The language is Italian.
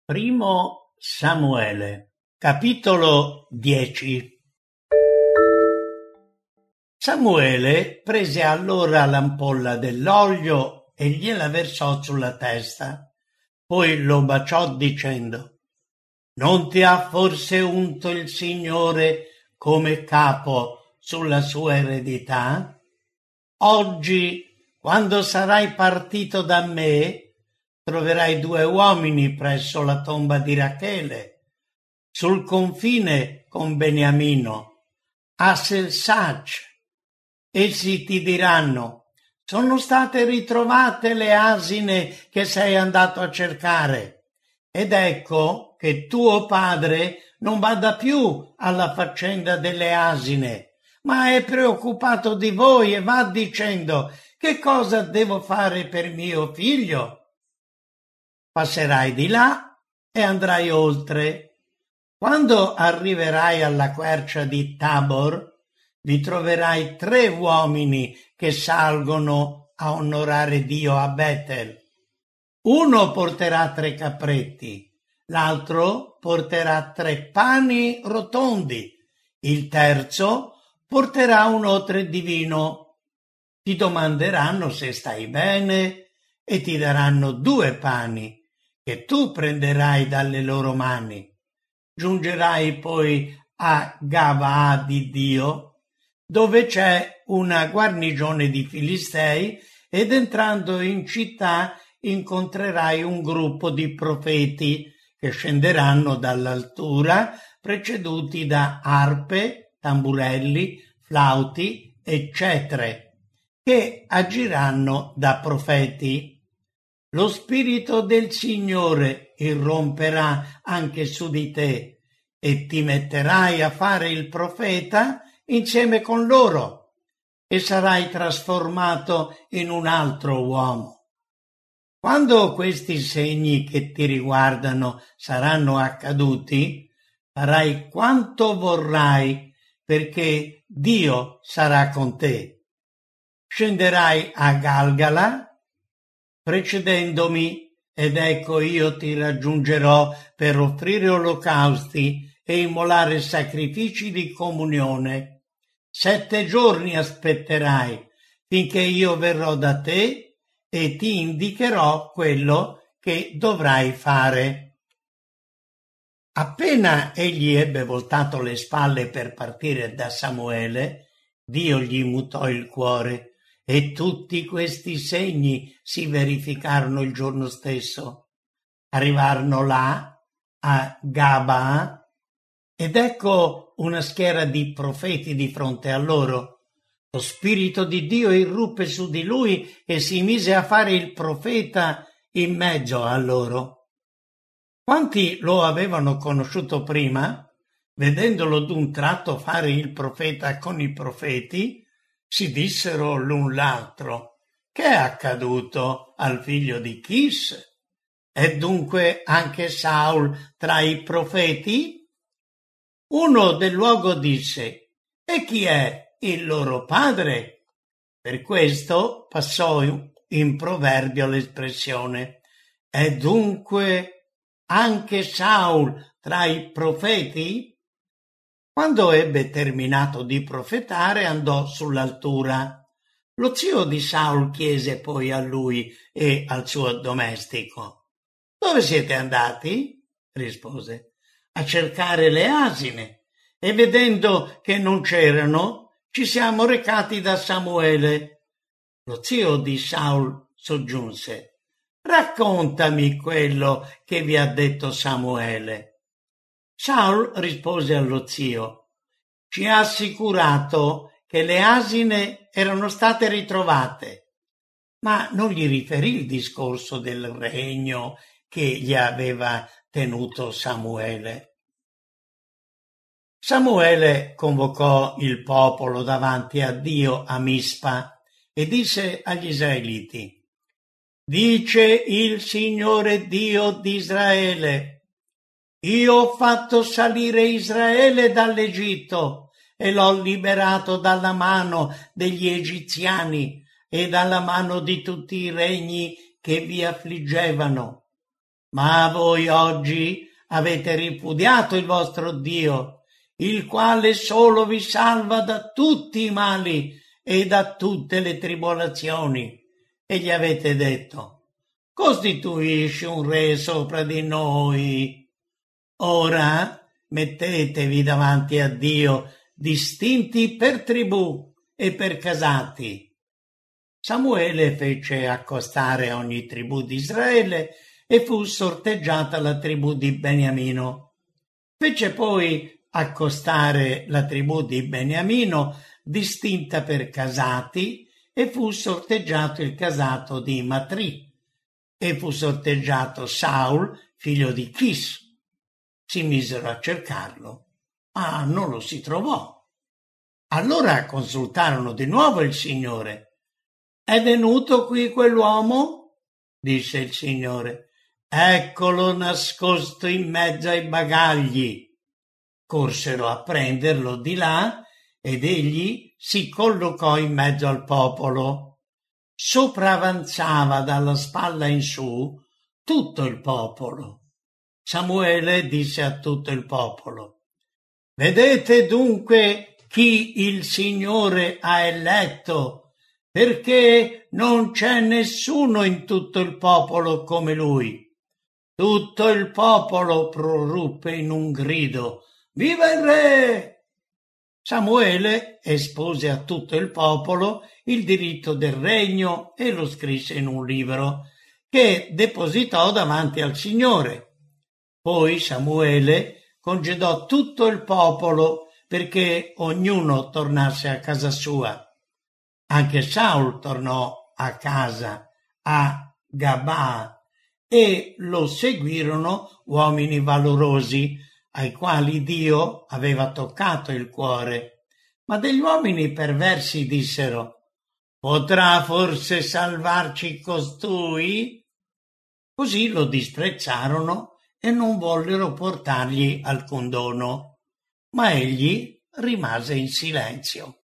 Primo Samuele, capitolo 10. Samuele prese allora l'ampolla dell'olio e gliela versò sulla testa, poi lo baciò dicendo: «Non ti ha forse unto il Signore come capo sulla sua eredità? Oggi, quando sarai partito da me, troverai 2 uomini presso la tomba di Rachele, sul confine con Beniamino, a Selsac. Essi ti diranno: sono state ritrovate le asine che sei andato a cercare, ed ecco che tuo padre non bada più alla faccenda delle asine, ma è preoccupato di voi e va dicendo: che cosa devo fare per mio figlio? Passerai di là e andrai oltre. Quando arriverai alla quercia di Tabor, vi troverai 3 uomini che salgono a onorare Dio a Betel. Uno porterà 3 capretti, l'altro porterà 3 pani rotondi, il terzo porterà un otre di vino. Ti domanderanno se stai bene e ti daranno 2 pani che tu prenderai dalle loro mani. Giungerai poi a Gabaa di Dio, dove c'è una guarnigione di Filistei, ed entrando in città incontrerai un gruppo di profeti che scenderanno dall'altura, preceduti da arpe, tamburelli, flauti e cetre, che agiranno da profeti. Lo Spirito del Signore irromperà anche su di te e ti metterai a fare il profeta insieme con loro e sarai trasformato in un altro uomo. Quando questi segni che ti riguardano saranno accaduti, farai quanto vorrai, perché Dio sarà con te. Scenderai a Galgala precedendomi, ed ecco io ti raggiungerò per offrire olocausti e immolare sacrifici di comunione. 7 giorni aspetterai finché io verrò da te e ti indicherò quello che dovrai fare. Appena egli ebbe voltato le spalle per partire da Samuele, Dio gli mutò il cuore, e tutti questi segni si verificarono il giorno stesso. Arrivarono là, a Gabaa, ed ecco una schiera di profeti di fronte a loro. Lo Spirito di Dio irruppe su di lui e si mise a fare il profeta in mezzo a loro. Quanti lo avevano conosciuto prima, vedendolo d'un tratto fare il profeta con i profeti, si dissero l'un l'altro: che è accaduto al figlio di Chis? È dunque anche Saul tra i profeti? Uno del luogo disse: e chi è il loro padre? Per questo passò in proverbio l'espressione: è dunque anche Saul tra i profeti? Quando ebbe terminato di profetare, andò sull'altura. Lo zio di Saul chiese poi a lui e al suo domestico: «Dove siete andati?» rispose. «A cercare le asine, e vedendo che non c'erano, ci siamo recati da Samuele». Lo zio di Saul soggiunse: «Raccontami quello che vi ha detto Samuele». Saul rispose allo zio: «Ci ha assicurato che le asine erano state ritrovate», ma non gli riferì il discorso del regno che gli aveva tenuto Samuele. Samuele convocò il popolo davanti a Dio a Mispa e disse agli israeliti: «Dice il Signore Dio di Israele: io ho fatto salire Israele dall'Egitto e l'ho liberato dalla mano degli egiziani e dalla mano di tutti i regni che vi affliggevano. Ma voi oggi avete ripudiato il vostro Dio, il quale solo vi salva da tutti i mali e da tutte le tribolazioni, e gli avete detto: costituisci un re sopra di noi. Ora mettetevi davanti a Dio distinti per tribù e per casati. Samuele fece accostare ogni tribù di Israele e fu sorteggiata la tribù di Beniamino. Fece poi accostare la tribù di Beniamino distinta per casati e fu sorteggiato il casato di Matri e fu sorteggiato Saul, figlio di Chis. Si misero a cercarlo, ma non lo si trovò. Allora consultarono di nuovo il Signore. È venuto qui quell'uomo? Disse il Signore. Eccolo nascosto in mezzo ai bagagli. Corsero a prenderlo di là ed egli si collocò in mezzo al popolo. Sopravanzava dalla spalla in su tutto il popolo. Samuele disse a tutto il popolo: vedete dunque chi il Signore ha eletto, perché non c'è nessuno in tutto il popolo come lui. Tutto il popolo proruppe in un grido: viva il re! Samuele espose a tutto il popolo il diritto del regno e lo scrisse in un libro che depositò davanti al Signore. Poi Samuele congedò tutto il popolo perché ognuno tornasse a casa sua. Anche Saul tornò a casa, a Gabaa, e lo seguirono uomini valorosi, ai quali Dio aveva toccato il cuore. Ma degli uomini perversi dissero: potrà forse salvarci costui? Così lo disprezzarono e non vollero portargli alcun dono, ma egli rimase in silenzio.